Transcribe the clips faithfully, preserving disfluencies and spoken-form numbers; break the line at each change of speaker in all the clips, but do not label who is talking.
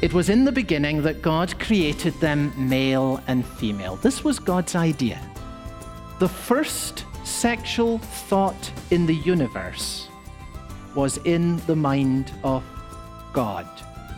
It was in the beginning that God created them male and female. This was God's idea. The first sexual thought in the universe was in the mind of God.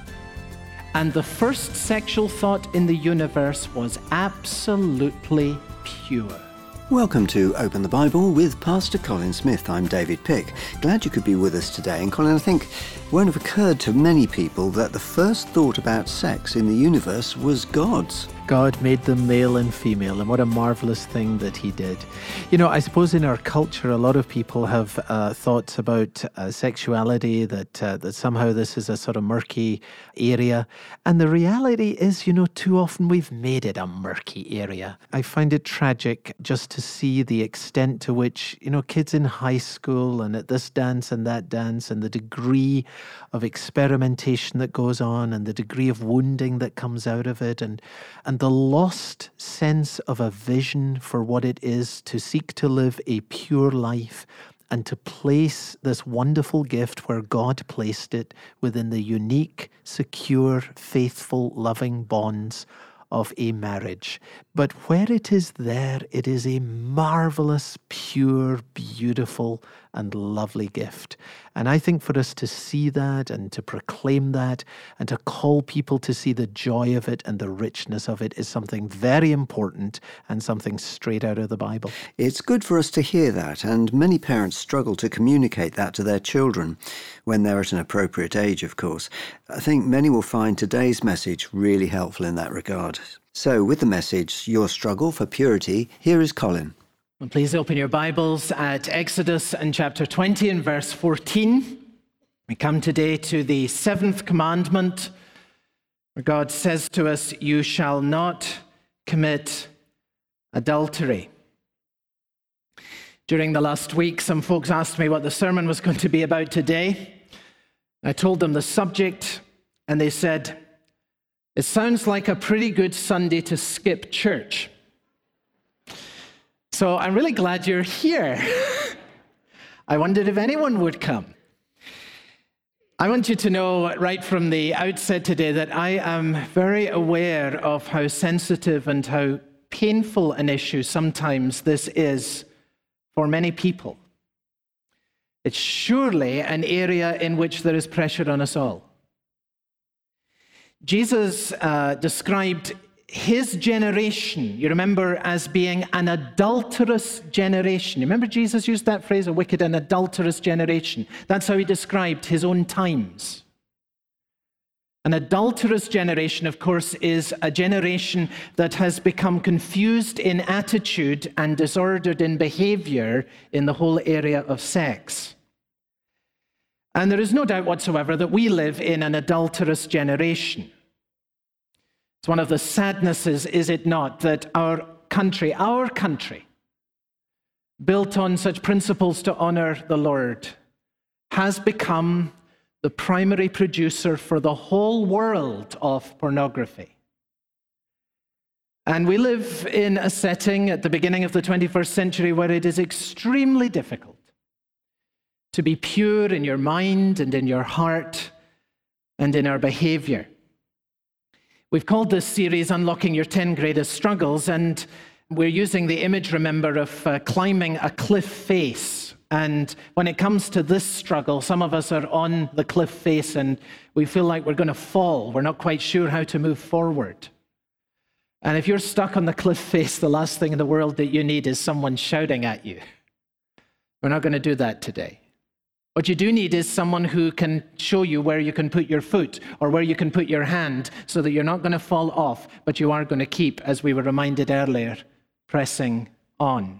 And the first sexual thought in the universe was absolutely pure.
Welcome to Open the Bible with Pastor Colin Smith. I'm David Pick. Glad you could be with us today. And Colin, I think it won't have occurred to many people that the first thought about sex in the universe was God's.
God made them male and female, and what a marvelous thing that he did. You know, I suppose in our culture, a lot of people have uh, thoughts about uh, sexuality, that uh, that somehow this is a sort of murky area. And the reality is, you know, too often we've made it a murky area. I find it tragic just to see the extent to which, you know, kids in high school and at this dance and that dance, and the degree of experimentation that goes on, and the degree of wounding that comes out of it, and and the lost sense of a vision for what it is to seek to live a pure life and to place this wonderful gift where God placed it within the unique, secure, faithful, loving bonds of a marriage. But where it is there, it is a marvelous, pure, beautiful, and lovely gift. And I think for us to see that and to proclaim that and to call people to see the joy of it and the richness of it is something very important and something straight out of the Bible.
It's good for us to hear that, and many parents struggle to communicate that to their children when they're at an appropriate age, of course. I think many will find today's message really helpful in that regard. So with the message, Your Struggle for Purity, here is Colin.
Well, please open your Bibles at Exodus and chapter twenty and verse fourteen. We come today to the seventh commandment, where God says to us, "You shall not commit adultery." During the last week, some folks asked me what the sermon was going to be about today. I told them the subject, and they said, "It sounds like a pretty good Sunday to skip church." So I'm really glad you're here. I wondered if anyone would come. I want you to know right from the outset today that I am very aware of how sensitive and how painful an issue sometimes this is for many people. It's surely an area in which there is pressure on us all. Jesus uh, described his generation, you remember, as being an adulterous generation. Remember Jesus used that phrase, a wicked and adulterous generation. That's how he described his own times. An adulterous generation, of course, is a generation that has become confused in attitude and disordered in behavior in the whole area of sex. And there is no doubt whatsoever that we live in an adulterous generation. It's one of the sadnesses, is it not, that our country, our country, built on such principles to honor the Lord, has become the primary producer for the whole world of pornography. And we live in a setting at the beginning of the twenty-first century where it is extremely difficult to be pure in your mind and in your heart and in our behavior. We've called this series Unlocking Your ten Greatest Struggles, and we're using the image, remember, of uh, climbing a cliff face. And when it comes to this struggle, some of us are on the cliff face and we feel like we're going to fall. We're not quite sure how to move forward. And if you're stuck on the cliff face, the last thing in the world that you need is someone shouting at you. We're not going to do that today. What you do need is someone who can show you where you can put your foot or where you can put your hand so that you're not going to fall off, but you are going to keep, as we were reminded earlier, pressing on.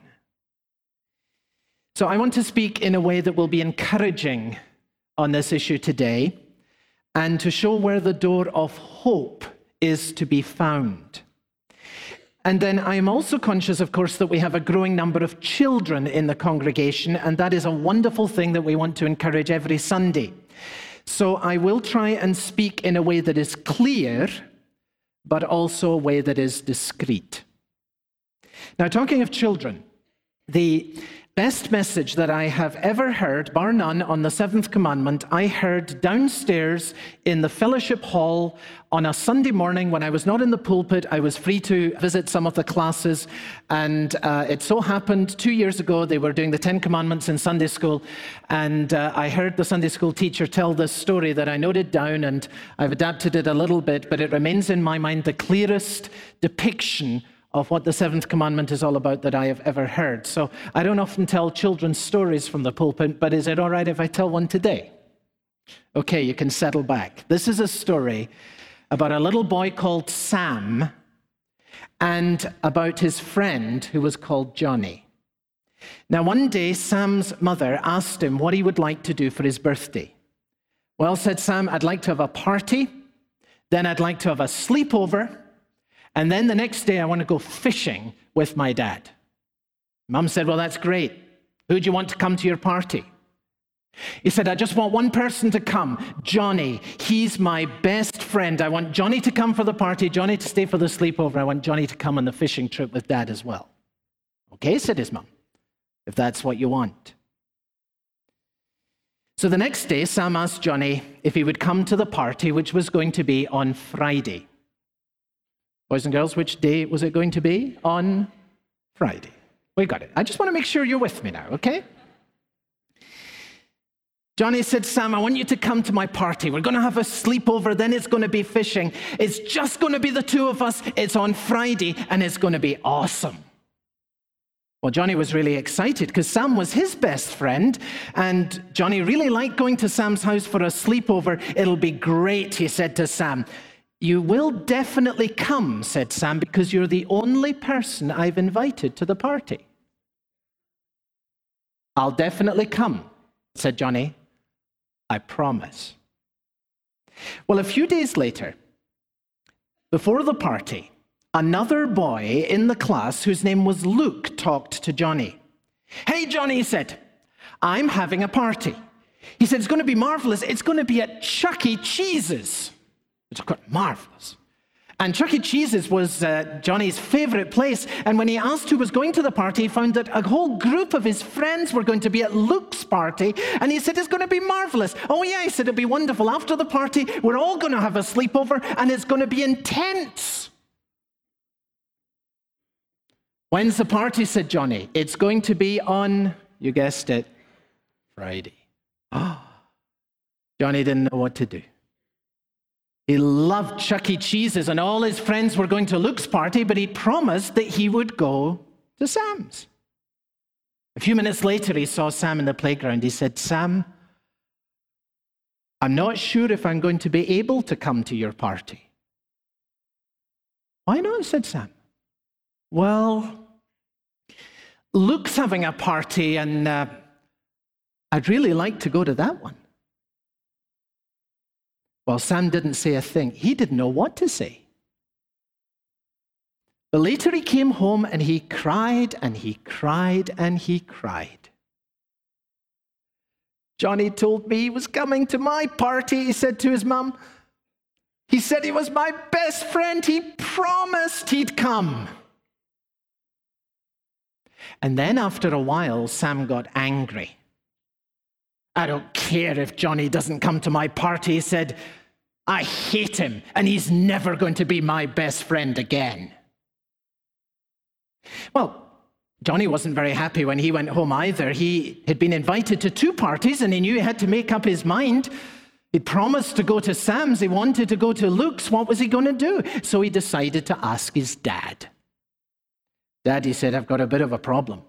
So I want to speak in a way that will be encouraging on this issue today and to show where the door of hope is to be found. And then I am also conscious, of course, that we have a growing number of children in the congregation, and that is a wonderful thing that we want to encourage every Sunday. So I will try and speak in a way that is clear, but also a way that is discreet. Now, talking of children, the best message that I have ever heard, bar none, on the seventh commandment, I heard downstairs in the fellowship hall on a Sunday morning when I was not in the pulpit. I was free to visit some of the classes, and uh, it so happened two years ago they were doing the Ten Commandments in Sunday school, and uh, I heard the Sunday school teacher tell this story that I noted down, and I've adapted it a little bit, but it remains in my mind the clearest depiction of what the seventh commandment is all about that I have ever heard. So I don't often tell children's stories from the pulpit, but is it all right if I tell one today? Okay, you can settle back. This is a story about a little boy called Sam and about his friend who was called Johnny. Now, one day, Sam's mother asked him what he would like to do for his birthday. Well, said Sam, I'd like to have a party, then I'd like to have a sleepover, and then the next day, I want to go fishing with my dad. Mum said, well, that's great. Who do you want to come to your party? He said, I just want one person to come, Johnny. He's my best friend. I want Johnny to come for the party, Johnny to stay for the sleepover. I want Johnny to come on the fishing trip with Dad as well. Okay, said his mum, if that's what you want. So the next day, Sam asked Johnny if he would come to the party, which was going to be on Friday. Boys and girls, which day was it going to be? On Friday. We got it. I just want to make sure you're with me now, okay? Johnny said, Sam, I want you to come to my party. We're going to have a sleepover, then it's going to be fishing. It's just going to be the two of us. It's on Friday, and it's going to be awesome. Well, Johnny was really excited because Sam was his best friend, and Johnny really liked going to Sam's house for a sleepover. It'll be great, he said to Sam. You will definitely come, said Sam, because you're the only person I've invited to the party. I'll definitely come, said Johnny. I promise. Well, a few days later, before the party, another boy in the class whose name was Luke talked to Johnny. Hey, Johnny, he said, I'm having a party. He said, it's going to be marvelous. It's going to be at Chuck E. Cheese's. It's quite marvelous. And Chuck E. Cheese's was uh, Johnny's favorite place. And when he asked who was going to the party, he found that a whole group of his friends were going to be at Luke's party. And he said, it's going to be marvelous. Oh, yeah, he said, it'll be wonderful. After the party, we're all going to have a sleepover, and it's going to be intense. When's the party, said Johnny. It's going to be on, you guessed it, Friday. Oh, Johnny didn't know what to do. He loved Chuck E. Cheese's, and all his friends were going to Luke's party, but he promised that he would go to Sam's. A few minutes later, he saw Sam in the playground. He said, Sam, I'm not sure if I'm going to be able to come to your party. Why not, said Sam. Well, Luke's having a party, and uh, I'd really like to go to that one. Well, Sam didn't say a thing. He didn't know what to say. But later he came home and he cried and he cried and he cried. Johnny told me he was coming to my party, he said to his mum. He said he was my best friend. He promised he'd come. And then after a while, Sam got angry. I don't care if Johnny doesn't come to my party, he said. I hate him, and he's never going to be my best friend again. Well, Johnny wasn't very happy when he went home either. He had been invited to two parties, and he knew he had to make up his mind. He promised to go to Sam's. He wanted to go to Luke's. What was he going to do? So he decided to ask his dad. Dad, he said, I've got a bit of a problem.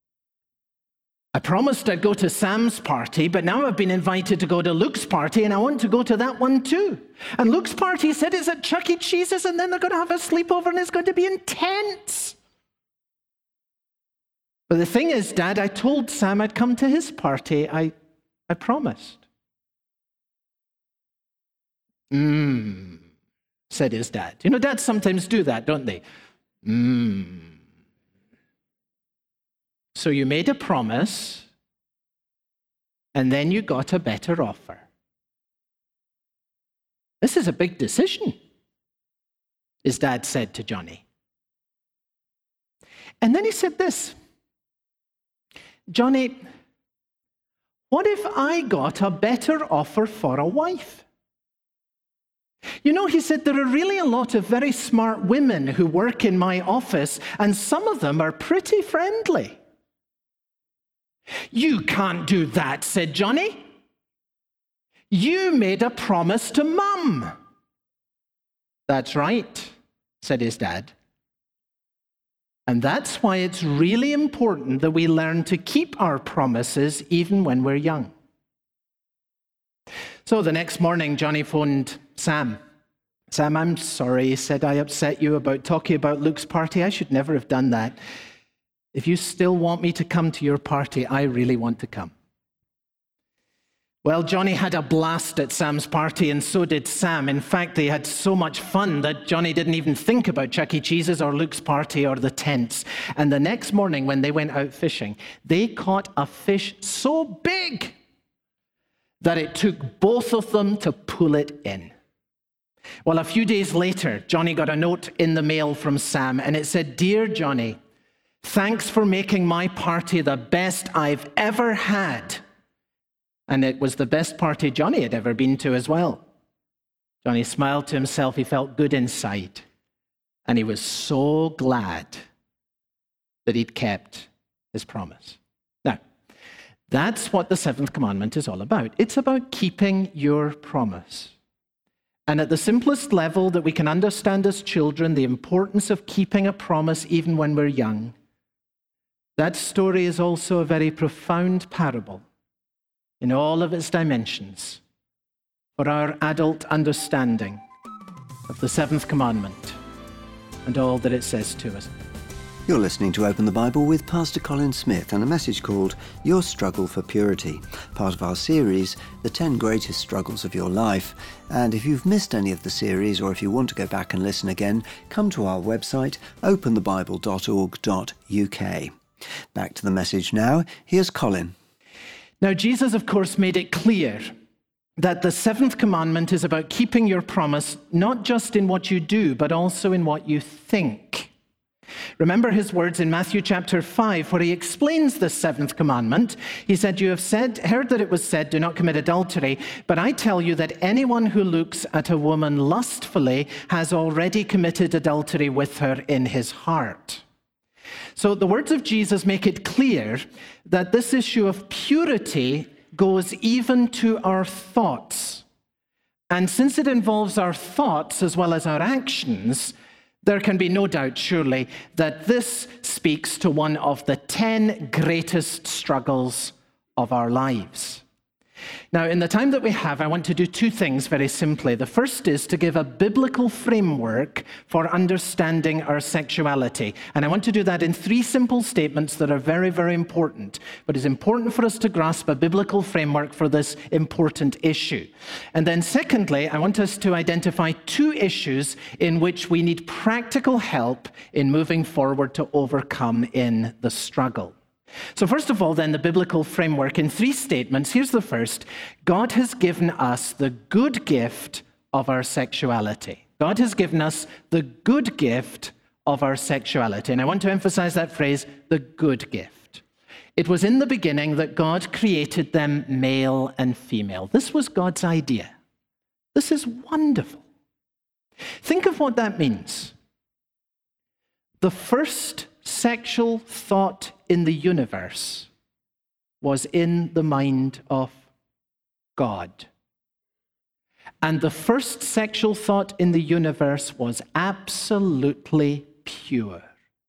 I promised I'd go to Sam's party, but now I've been invited to go to Luke's party, and I want to go to that one too. And Luke's party said it's at Chuck E. Cheese's, and then they're going to have a sleepover, and it's going to be intense. But the thing is, Dad, I told Sam I'd come to his party. I, I promised. Mmm, said his dad. You know, dads sometimes do that, don't they? Mmm. So you made a promise, and then you got a better offer. This is a big decision, his dad said to Johnny. And then he said this. Johnny, what if I got a better offer for a wife? You know, he said, there are really a lot of very smart women who work in my office, and some of them are pretty friendly. You can't do that, said Johnny. You made a promise to Mum. That's right, said his dad. And that's why it's really important that we learn to keep our promises even when we're young. So the next morning, Johnny phoned Sam. Sam, I'm sorry, he said, I upset you about talking about Luke's party. I should never have done that. If you still want me to come to your party, I really want to come. Well, Johnny had a blast at Sam's party, and so did Sam. In fact, they had so much fun that Johnny didn't even think about Chuck E. Cheese's or Luke's party or the tents. And the next morning, when they went out fishing, they caught a fish so big that it took both of them to pull it in. Well, a few days later, Johnny got a note in the mail from Sam, and it said, Dear Johnny, thanks for making my party the best I've ever had. And it was the best party Johnny had ever been to as well. Johnny smiled to himself. He felt good inside. And he was so glad that he'd kept his promise. Now, that's what the seventh commandment is all about. It's about keeping your promise. And at the simplest level that we can understand as children, the importance of keeping a promise even when we're young, that story is also a very profound parable in all of its dimensions for our adult understanding of the seventh commandment and all that it says to us.
You're listening to Open the Bible with Pastor Colin Smith and a message called Your Struggle for Purity, part of our series, The ten Greatest Struggles of Your Life. And if you've missed any of the series, or if you want to go back and listen again, come to our website, open the bible dot org dot U K. Back to the message now. Here's Colin.
Now, Jesus, of course, made it clear that the seventh commandment is about keeping your promise, not just in what you do, but also in what you think. Remember his words in Matthew chapter five, where he explains the seventh commandment. He said, You have said, heard that it was said, do not commit adultery, but I tell you that anyone who looks at a woman lustfully has already committed adultery with her in his heart. So the words of Jesus make it clear that this issue of purity goes even to our thoughts. And since it involves our thoughts as well as our actions, there can be no doubt, surely, that this speaks to one of the ten greatest struggles of our lives. Now, in the time that we have, I want to do two things very simply. The first is to give a biblical framework for understanding our sexuality. And I want to do that in three simple statements that are very, very important. But it's important for us to grasp a biblical framework for this important issue. And then secondly, I want us to identify two issues in which we need practical help in moving forward to overcome in the struggle. So first of all, then, the biblical framework in three statements. Here's the first. God has given us the good gift of our sexuality. God has given us the good gift of our sexuality. And I want to emphasize that phrase, the good gift. It was in the beginning that God created them male and female. This was God's idea. This is wonderful. Think of what that means. The first sexual thought in the universe was in the mind of God. And the first sexual thought in the universe was absolutely pure.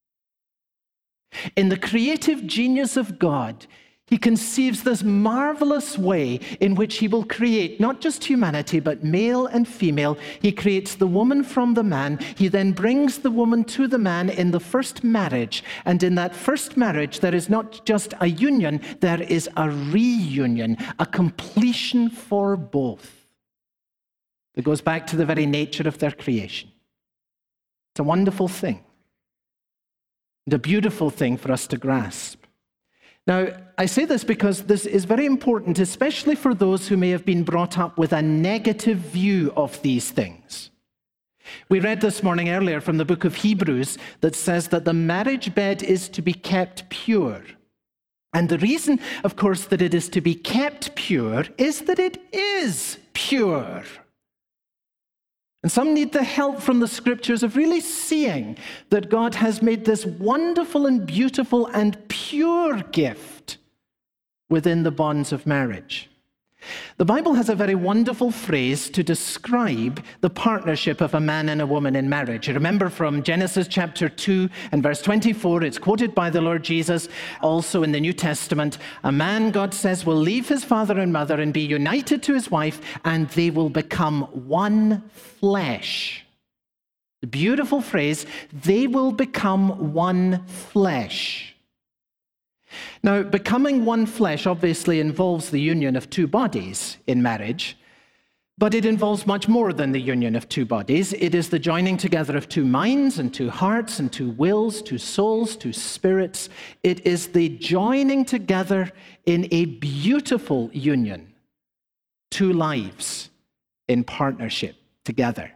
In the creative genius of God, he conceives this marvelous way in which he will create not just humanity, but male and female. He creates the woman from the man. He then brings the woman to the man in the first marriage. And in that first marriage, there is not just a union, there is a reunion, a completion for both. It goes back to the very nature of their creation. It's a wonderful thing, and a beautiful thing for us to grasp. Now, I say this because this is very important, especially for those who may have been brought up with a negative view of these things. We read this morning earlier from the book of Hebrews that says that the marriage bed is to be kept pure. And the reason, of course, that it is to be kept pure is that it is pure. And some need the help from the scriptures of really seeing that God has made this wonderful and beautiful and pure gift within the bonds of marriage. The Bible has a very wonderful phrase to describe the partnership of a man and a woman in marriage. You remember from Genesis chapter two and verse twenty-four, it's quoted by the Lord Jesus, also in the New Testament. A man, God says, will leave his father and mother and be united to his wife, and they will become one flesh. The beautiful phrase, they will become one flesh. Now, becoming one flesh obviously involves the union of two bodies in marriage, but it involves much more than the union of two bodies. It is the joining together of two minds and two hearts and two wills, two souls, two spirits. It is the joining together in a beautiful union, two lives in partnership together.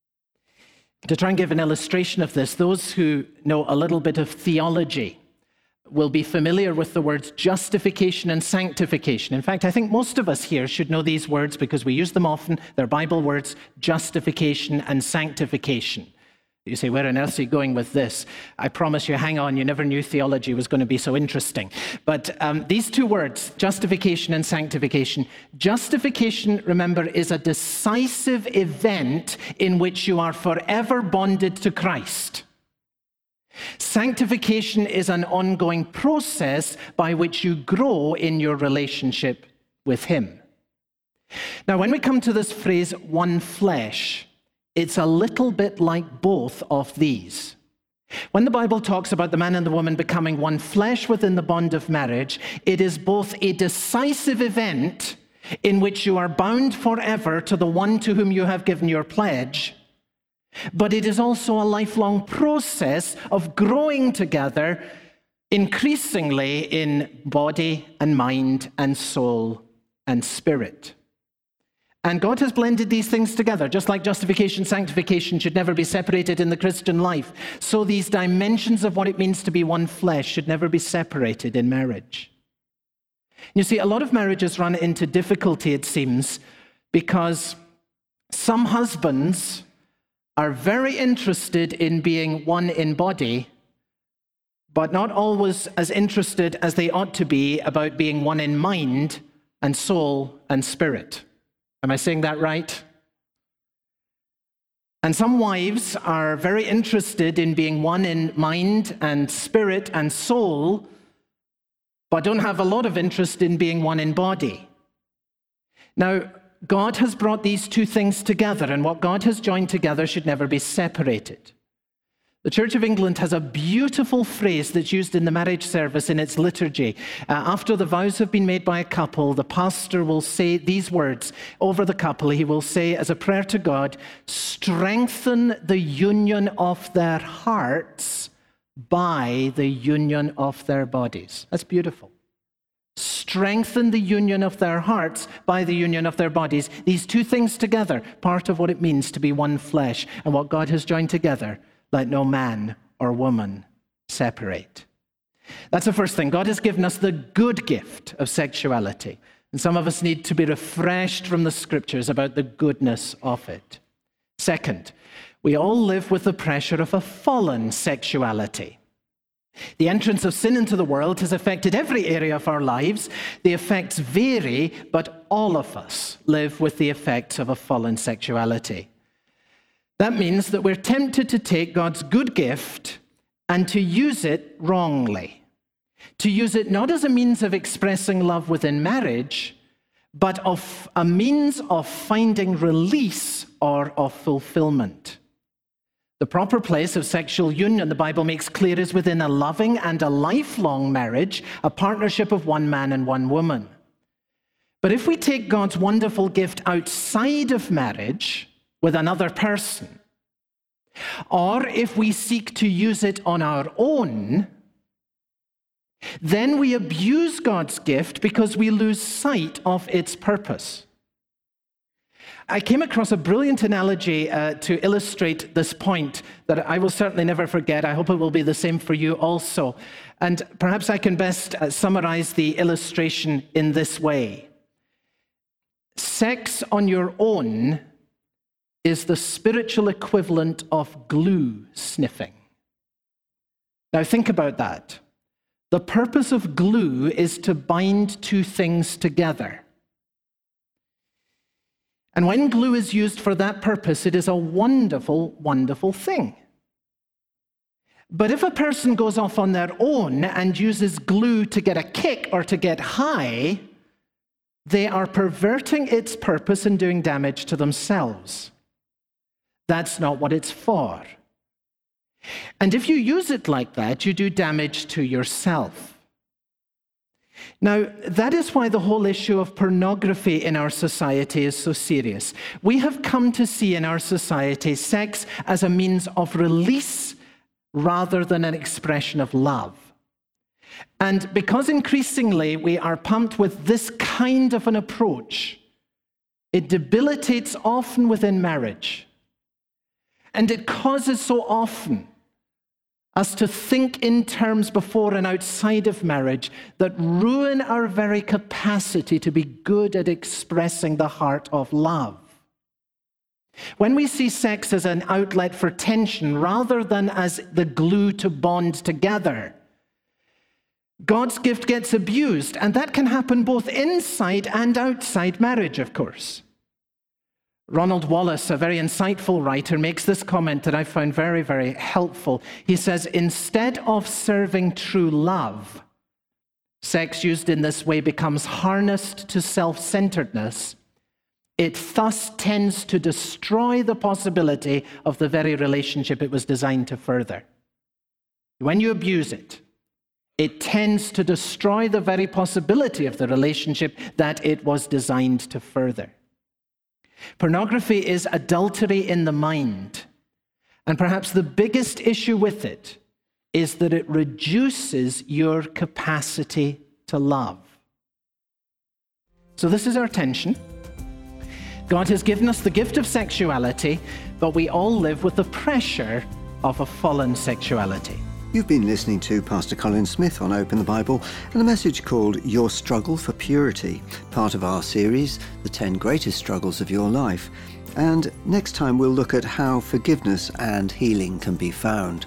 To try and give an illustration of this, those who know a little bit of theology will be familiar with the words justification and sanctification. In fact, I think most of us here should know these words because we use them often. They're Bible words, justification and sanctification. You say, where on earth are you going with this? I promise you, hang on, you never knew theology was going to be so interesting. But um, these two words, justification and sanctification. Justification, remember, is a decisive event in which you are forever bonded to Christ. Sanctification is an ongoing process by which you grow in your relationship with Him. Now, when we come to this phrase, one flesh, it's a little bit like both of these. When the Bible talks about the man and the woman becoming one flesh within the bond of marriage, it is both a decisive event in which you are bound forever to the one to whom you have given your pledge, but it is also a lifelong process of growing together increasingly in body and mind and soul and spirit. And God has blended these things together. Just like justification, sanctification should never be separated in the Christian life, so these dimensions of what it means to be one flesh should never be separated in marriage. You see, a lot of marriages run into difficulty, it seems, because some husbands are very interested in being one in body, but not always as interested as they ought to be about being one in mind and soul and spirit. Am I saying that right? And some wives are very interested in being one in mind and spirit and soul, but don't have a lot of interest in being one in body. Now, God has brought these two things together, and what God has joined together should never be separated. The Church of England has a beautiful phrase that's used in the marriage service in its liturgy. Uh, after the vows have been made by a couple, the pastor will say these words over the couple. He will say, as a prayer to God, strengthen the union of their hearts by the union of their bodies. That's beautiful. Strengthen the union of their hearts by the union of their bodies. These two things together, part of what it means to be one flesh, and what God has joined together, let no man or woman separate. That's the first thing. God has given us the good gift of sexuality, and some of us need to be refreshed from the scriptures about the goodness of it. Second, we all live with the pressure of a fallen sexuality. The entrance of sin into the world has affected every area of our lives. The effects vary, but all of us live with the effects of a fallen sexuality. That means that we're tempted to take God's good gift and to use it wrongly. To use it not as a means of expressing love within marriage, but of a means of finding release or of fulfillment. The proper place of sexual union, the Bible makes clear, is within a loving and a lifelong marriage, a partnership of one man and one woman. But if we take God's wonderful gift outside of marriage with another person, or if we seek to use it on our own, then we abuse God's gift because we lose sight of its purpose. I came across a brilliant analogy uh, to illustrate this point that I will certainly never forget. I hope it will be the same for you also. And perhaps I can best uh, summarize the illustration in this way. Sex on your own is the spiritual equivalent of glue sniffing. Now think about that. The purpose of glue is to bind two things together. And when glue is used for that purpose, it is a wonderful, wonderful thing. But if a person goes off on their own and uses glue to get a kick or to get high, they are perverting its purpose and doing damage to themselves. That's not what it's for. And if you use it like that, you do damage to yourself. Now, that is why the whole issue of pornography in our society is so serious. We have come to see in our society sex as a means of release rather than an expression of love. And because increasingly we are pumped with this kind of an approach, it debilitates often within marriage. And it causes so often us to think in terms before and outside of marriage that ruin our very capacity to be good at expressing the heart of love. When we see sex as an outlet for tension rather than as the glue to bond together, God's gift gets abused, and that can happen both inside and outside marriage, of course. Ronald Wallace, a very insightful writer, makes this comment that I found very, very helpful. He says, instead of serving true love, sex used in this way becomes harnessed to self-centeredness. It thus tends to destroy the possibility of the very relationship it was designed to further. When you abuse it, it tends to destroy the very possibility of the relationship that it was designed to further. Pornography is adultery in the mind, and perhaps the biggest issue with it is that it reduces your capacity to love. So this is our tension. God has given us the gift of sexuality, but we all live with the pressure of a fallen sexuality.
You've been listening to Pastor Colin Smith on Open the Bible and a message called Your Struggle for Purity, part of our series, The ten Greatest Struggles of Your Life. And next time we'll look at how forgiveness and healing can be found.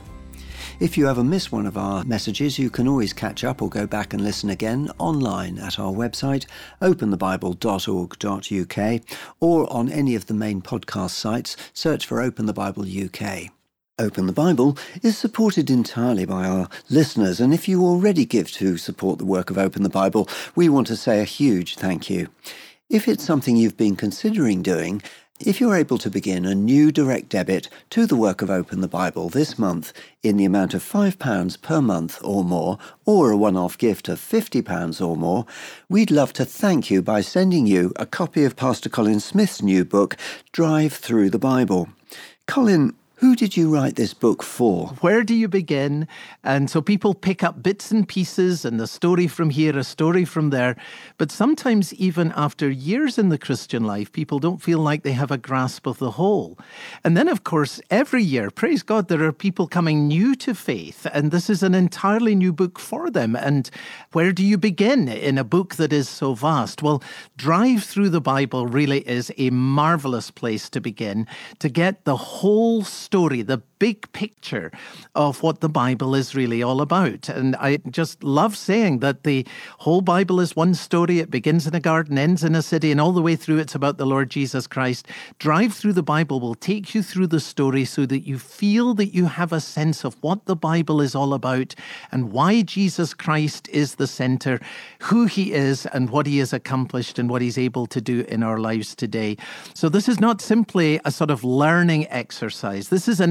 If you ever miss one of our messages, you can always catch up or go back and listen again online at our website, open the bible dot org dot U K, or on any of the main podcast sites, search for Open the Bible U K. Open the Bible is supported entirely by our listeners, and if you already give to support the work of Open the Bible, we want to say a huge thank you. If it's something you've been considering doing, if you're able to begin a new direct debit to the work of Open the Bible this month in the amount of five pounds per month or more, or a one-off gift of fifty pounds or more, we'd love to thank you by sending you a copy of Pastor Colin Smith's new book, Drive Through the Bible. Colin, who did you write this book for?
Where do you begin? And so people pick up bits and pieces and a story from here, a story from there. But sometimes even after years in the Christian life, people don't feel like they have a grasp of the whole. And then, of course, every year, praise God, there are people coming new to faith. And this is an entirely new book for them. And where do you begin in a book that is so vast? Well, Drive Through the Bible really is a marvelous place to begin, to get the whole story. Story, the big picture of what the Bible is really all about. And I just love saying that the whole Bible is one story. It begins in a garden, ends in a city, and all the way through it's about the Lord Jesus Christ. Drive Through the Bible will take you through the story so that you feel that you have a sense of what the Bible is all about and why Jesus Christ is the center, who he is and what he has accomplished and what he's able to do in our lives today. So this is not simply a sort of learning exercise. This is an introduction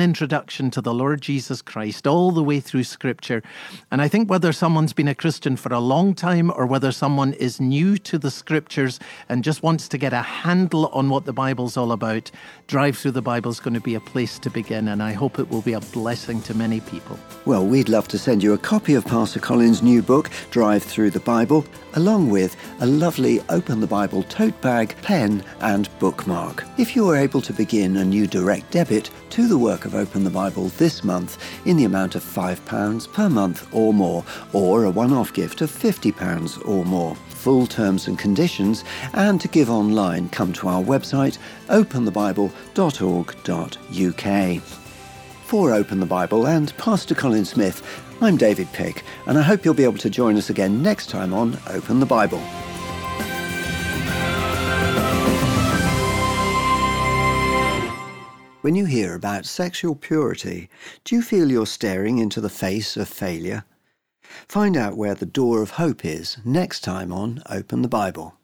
introduction to the Lord Jesus Christ all the way through Scripture. And I think whether someone's been a Christian for a long time or whether someone is new to the Scriptures and just wants to get a handle on what the Bible's all about, Drive Through the Bible is going to be a place to begin, and I hope it will be a blessing to many people.
Well, we'd love to send you a copy of Pastor Colin's new book, Drive Through the Bible, along with a lovely Open the Bible tote bag, pen and bookmark. If you are able to begin a new direct debit to the work of Open the Bible this month in the amount of five pounds per month or more, or a one-off gift of fifty pounds or more. Full terms and conditions, and to give online, come to our website open the bible dot org dot u k. For Open the Bible and Pastor Colin Smith, I'm David Pick, and I hope you'll be able to join us again next time on Open the Bible. When you hear about sexual purity, do you feel you're staring into the face of failure? Find out where the door of hope is next time on Open the Bible.